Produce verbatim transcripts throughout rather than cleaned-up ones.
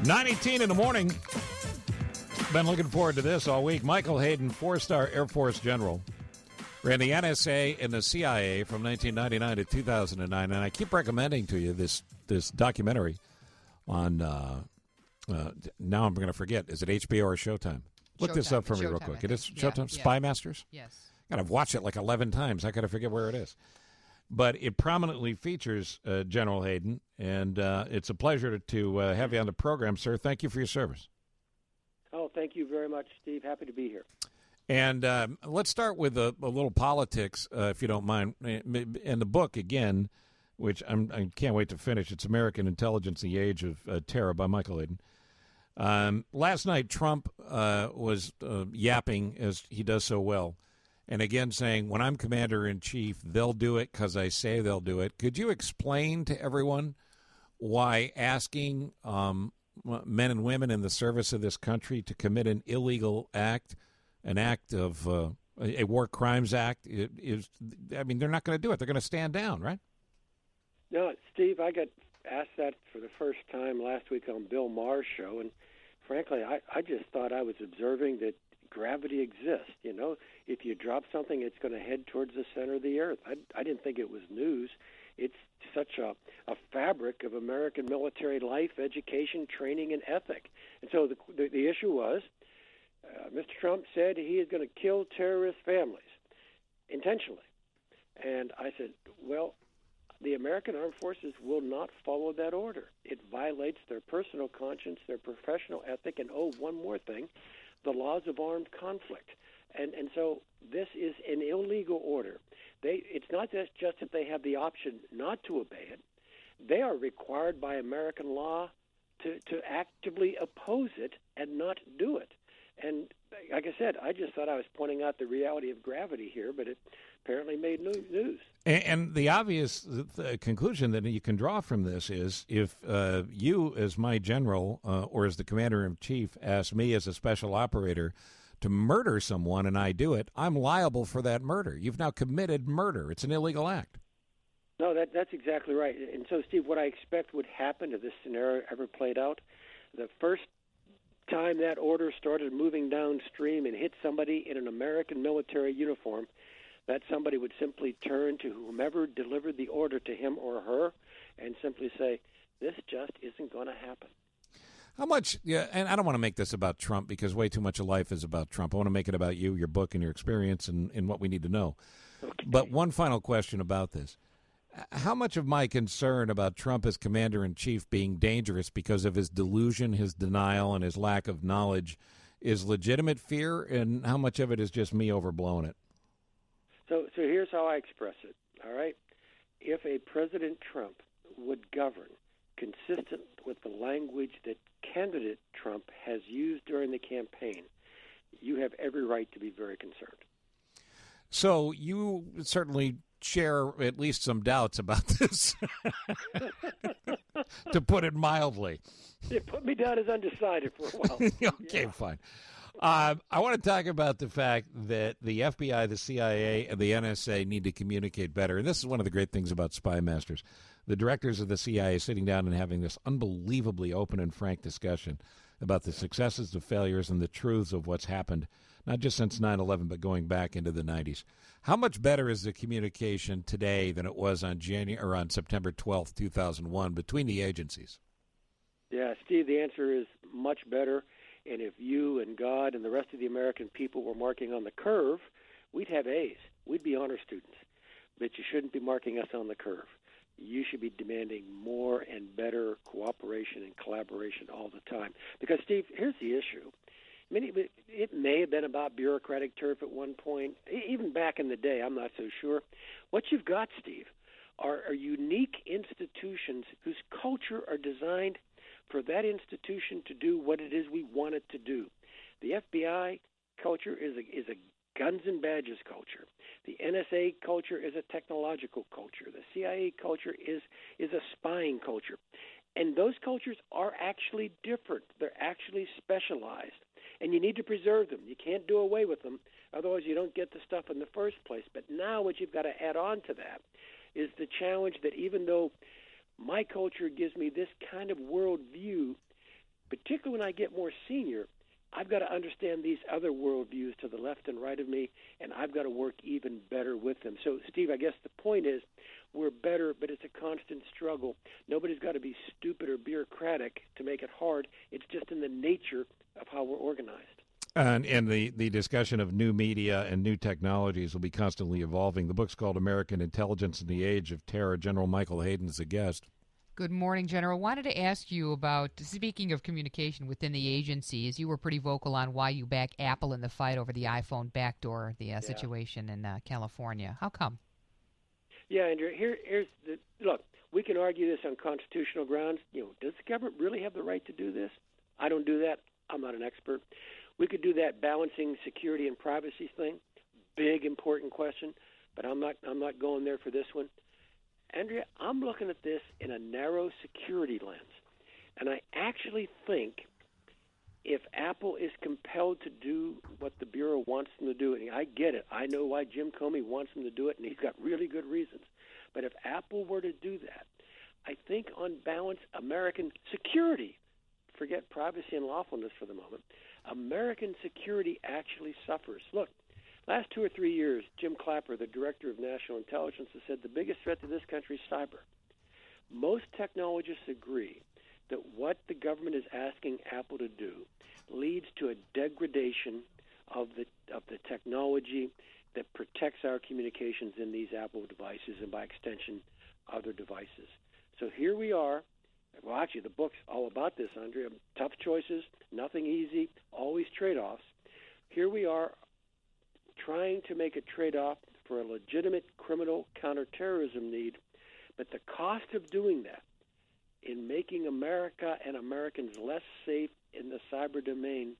nine eighteen in the morning. Been looking forward to this all week. Michael Hayden, four-star Air Force general, ran the N S A and the C I A from nineteen ninety-nine to two thousand nine. And I keep recommending to you this this documentary on, uh, uh, now I'm going to forget, is it H B O or Showtime? Look Showtime. this up for me Showtime, real quick. I It is think. Showtime? Yeah, Spy yeah. Masters? Yes. God, I've watched it like eleven times. I got to forget where it is. But it prominently features uh, General Hayden, and uh, it's a pleasure to, to uh, have you on the program, sir. Thank you for your service. Oh, thank you very much, Steve. Happy to be here. And uh, let's start with a, a little politics, uh, if you don't mind. And the book, again, which I'm, I can't wait to finish, it's American Intelligence, The Age of uh, Terror by Michael Hayden. Um, last night, Trump uh, was uh, yapping, as he does so well, and again saying, when I'm commander-in-chief, they'll do it because I say they'll do it. Could you explain to everyone why asking um, men and women in the service of this country to commit an illegal act, an act of uh, a war crimes act, is, I mean, they're not going to do it. They're going to stand down, right? No, Steve, I got asked that for the first time last week on Bill Maher's show, and frankly, I, I just thought I was observing that gravity exists. You know, if you drop something, it's going to head towards the center of the earth. I, I didn't think it was news. It's such a, a fabric of American military life, education, training, and ethic. And so the, the, the issue was, uh, Mister Trump said he is going to kill terrorist families intentionally. And I said, well, the American Armed Forces will not follow that order. It violates their personal conscience, their professional ethic, and, oh, one more thing, the laws of armed conflict. And and so this is an illegal order. They It's not just, just that they have the option not to obey it. They are required by American law to, to actively oppose it and not do it. And like I said, I just thought I was pointing out the reality of gravity here, but it apparently made news. And, and the obvious the conclusion that you can draw from this is if uh, you, as my general uh, or as the commander-in-chief, ask me as a special operator to murder someone and I do it, I'm liable for that murder. You've now committed murder. It's an illegal act. No, that that's exactly right. And so, Steve, what I expect would happen if this scenario ever played out, the first time that order started moving downstream and hit somebody in an American military uniform, that somebody would simply turn to whomever delivered the order to him or her and simply say, this just isn't going to happen. How much, yeah, and I don't want to make this about Trump because way too much of life is about Trump. I want to make it about you, your book, and your experience and, and what we need to know. Okay. But one final question about this. How much of my concern about Trump as commander-in-chief being dangerous because of his delusion, his denial, and his lack of knowledge is legitimate fear, and how much of it is just me overblowing it? So, so here's how I express it, all right? If a President Trump would govern consistent with the language that candidate Trump has used during the campaign, you have every right to be very concerned. So you certainly share at least some doubts about this, to put it mildly. It put me down as undecided for a while. Okay, yeah. fine. Uh, I want to talk about the fact that the F B I, the C I A, and the N S A need to communicate better. And this is one of the great things about Spy Masters. The directors of the C I A sitting down and having this unbelievably open and frank discussion about the successes, the failures, and the truths of what's happened, not just since nine eleven, but going back into the nineties. How much better is the communication today than it was on January or on September twelfth, two thousand one, between the agencies? Yeah, Steve, the answer is much better. And if you and God and the rest of the American people were marking on the curve, we'd have A's. We'd be honor students. But you shouldn't be marking us on the curve. You should be demanding more and better cooperation and collaboration all the time. Because, Steve, here's the issue. I mean, it, it may have been about bureaucratic turf at one point. Even back in the day, I'm not so sure. What you've got, Steve, are, are unique institutions whose culture are designed for that institution to do what it is we want it to do. The F B I culture is a, is a guns and badges culture. The N S A culture is a technological culture. The C I A culture is is a spying culture. And those cultures are actually different. They're actually specialized. And you need to preserve them. You can't do away with them. Otherwise, you don't get the stuff in the first place. But now what you've got to add on to that is the challenge that even though my culture gives me this kind of worldview, particularly when I get more senior, I've got to understand these other worldviews to the left and right of me, and I've got to work even better with them. So, Steve, I guess the point is we're better, but it's a constant struggle. Nobody's got to be stupid or bureaucratic to make it hard. It's just in the nature of how we're organized. And, and the, the discussion of new media and new technologies will be constantly evolving. The book's called American Intelligence in the Age of Terror. General Michael Hayden is a guest. Good morning, General. Wanted to ask you about, speaking of communication within the agencies, you were pretty vocal on why you back Apple in the fight over the iPhone backdoor, the uh, yeah. situation in uh, California. How come? Yeah, Andrew, here, here's the, look, we can argue this on constitutional grounds. You know, does the government really have the right to do this? I don't do that. I'm not an expert. We could do that balancing security and privacy thing. Big, important question, but I'm not, I'm not going there for this one. Andrea, I'm looking at this in a narrow security lens, and I actually think if Apple is compelled to do what the Bureau wants them to do, and I get it, I know why Jim Comey wants them to do it, and he's got really good reasons, but if Apple were to do that, I think on balance, American security, forget privacy and lawfulness for the moment, American security actually suffers. Look, last two or three years, Jim Clapper, the Director of National Intelligence, has said the biggest threat to this country is cyber. Most technologists agree that what the government is asking Apple to do leads to a degradation of the of the technology that protects our communications in these Apple devices and, by extension, other devices. So here we are. Well, actually, the book's all about this, Andrea. Tough choices, nothing easy, always trade-offs. Here we are trying to make a trade-off for a legitimate criminal counterterrorism need, but the cost of doing that in making America and Americans less safe in the cyber domain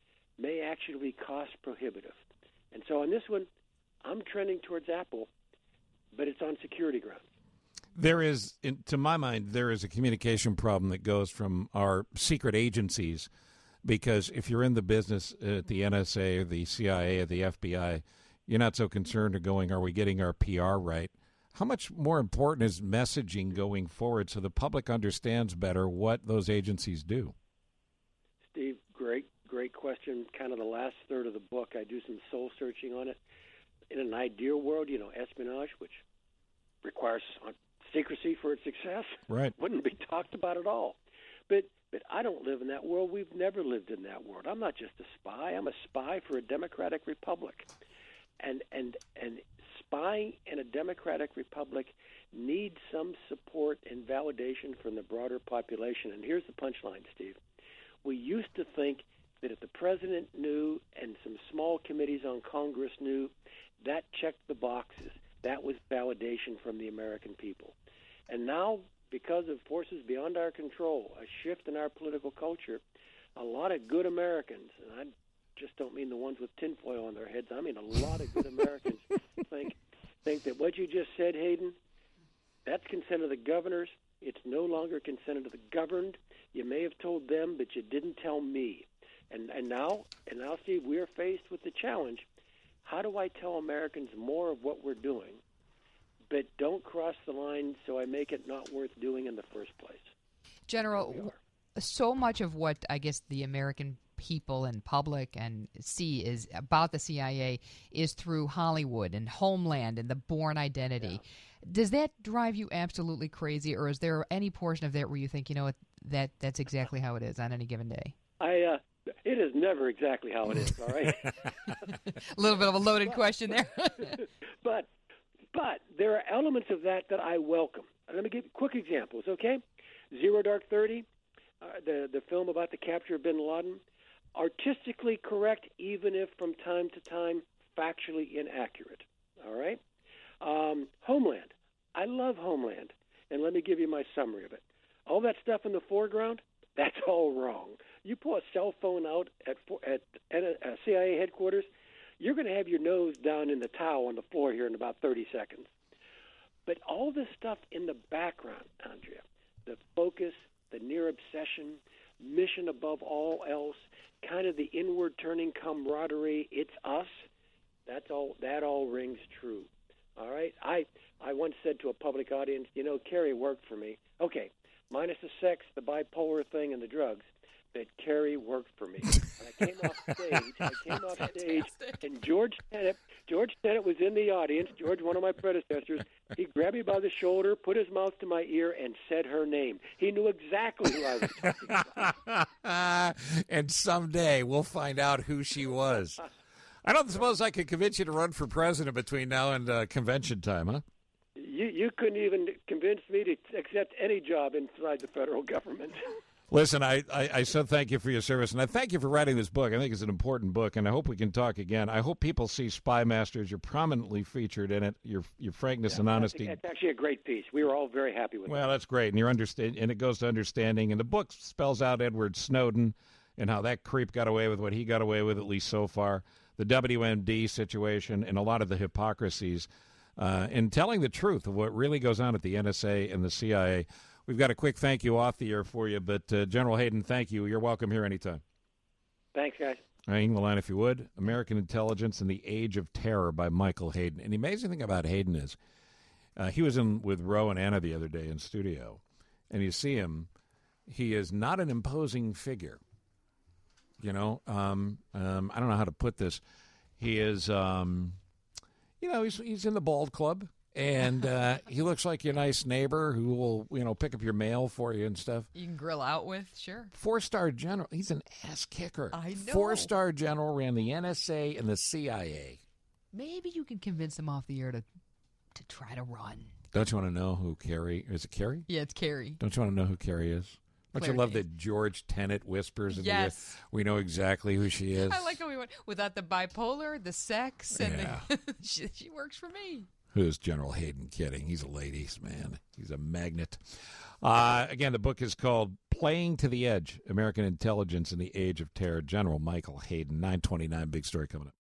may actually be cost prohibitive. And so on this one, I'm trending towards Apple, but it's on security grounds. There is, in, to my mind, there is a communication problem that goes from our secret agencies, because if you're in the business at the N S A or the C I A or the F B I, you're not so concerned of going, are we getting our P R right? How much more important is messaging going forward so the public understands better what those agencies do? Steve, great, great question. Kind of the last third of the book, I do some soul searching on it. In an ideal world, you know, espionage, which requires secrecy for its success, right, wouldn't be talked about at all. But but I don't live in that world. We've never lived in that world. I'm not just a spy. I'm a spy for a democratic republic. And and and spying in a democratic republic needs some support and validation from the broader population. And here's the punchline, Steve. We used to think that if the president knew and some small committees on Congress knew, that checked the boxes. That was validation from the American people. And now, because of forces beyond our control, a shift in our political culture, a lot of good Americans, and I just don't mean the ones with tinfoil on their heads, I mean a lot of good Americans think think that what you just said, Hayden, that's consent of the governors. It's no longer consent of the governed. You may have told them, but you didn't tell me. And and now, and now, Steve, we're faced with the challenge. How do I tell Americans more of what we're doing, but don't cross the line so I make it not worth doing in the first place? General, so much of what I guess the American people and public and see is about the C I A is through Hollywood and Homeland and the Bourne Identity. Yeah. Does that drive you absolutely crazy, or is there any portion of that where you think, you know what, that that's exactly how it is on any given day? I uh, it is never exactly how it is. All right. A little bit of a loaded but, question there. but but there are elements of that that I welcome. Let me give quick examples. Okay, Zero Dark Thirty, uh, the the film about the capture of Bin Laden. Artistically correct, even if from time to time factually inaccurate. All right? Um, Homeland. I love Homeland. And let me give you my summary of it. All that stuff in the foreground, that's all wrong. You pull a cell phone out at, at, at a C I A headquarters, you're going to have your nose down in the towel on the floor here in about thirty seconds. But all this stuff in the background, Andrea, the focus, the near obsession, mission above all else, kind of the inward turning camaraderie, it's us, that's all that all rings true. All right? I I once said to a public audience, you know, Kerry worked for me. Okay, minus the sex, the bipolar thing, and the drugs. that Kerry worked for me. When I came off stage, I came off stage, and George Tenet, George Tenet was in the audience. George, one of my predecessors, he grabbed me by the shoulder, put his mouth to my ear, and said her name. He knew exactly who I was talking about. And someday we'll find out who she was. I don't suppose I could convince you to run for president between now and uh, convention time, huh? You you couldn't even convince me to accept any job inside the federal government. Listen, I, I, I so thank you for your service, and I thank you for writing this book. I think it's an important book, and I hope we can talk again. I hope people see Spy Masters. You're prominently featured in it. Your your frankness yeah, and honesty. It's actually a great piece. We were all very happy with it. Well, that's great, and you're understand, and it goes to understanding. And the book spells out Edward Snowden and how that creep got away with what he got away with, at least so far. The W M D situation and a lot of the hypocrisies, uh, and telling the truth of what really goes on at the N S A and the C I A. We've got a quick thank you off the air for you, but uh, General Hayden, thank you. You're welcome here anytime. Thanks, guys. Hang the line if you would. American Intelligence in the Age of Terror by Michael Hayden. And the amazing thing about Hayden is uh, he was in with Roe and Anna the other day in studio, and you see him. He is not an imposing figure. You know, um, um, I don't know how to put this. He is, um, you know, he's he's in the bald club. And uh, he looks like your nice neighbor who will, you know, pick up your mail for you and stuff. You can grill out with, sure. Four-star general. He's an ass kicker. I know. Four-star general, ran the N S A and the C I A. Maybe you can convince him off the air to to try to run. Don't you want to know who Kerry is? It Kerry? Yeah, it's Kerry. Don't you want to know who Kerry is? Don't Claire you love Danes. that George Tenet whispers in yes. the ear? We know exactly who she is. I like how we went without the bipolar, the sex, and yeah. the, she, she works for me. Who's General Hayden kidding? He's a ladies' man. He's a magnet. Uh, again, the book is called Playing to the Edge, American Intelligence in the Age of Terror. General Michael Hayden, nine twenty-nine, big story coming up.